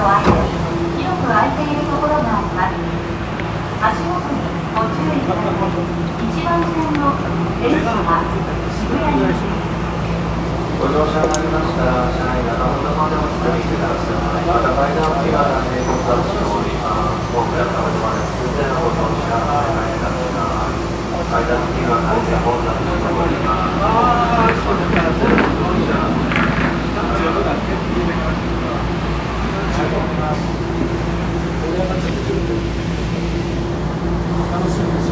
の間に広く空いているところがあります。足元にご注意ください。1番線の電車は渋谷に行きます。 ご乗車になりましたら、車内中ほどまでお伝えください。また階段をが並んで混雑しております。ホームや壁まで通電をご乗車お願いいたします。階段付きが並んで混雑しております。楽しみです。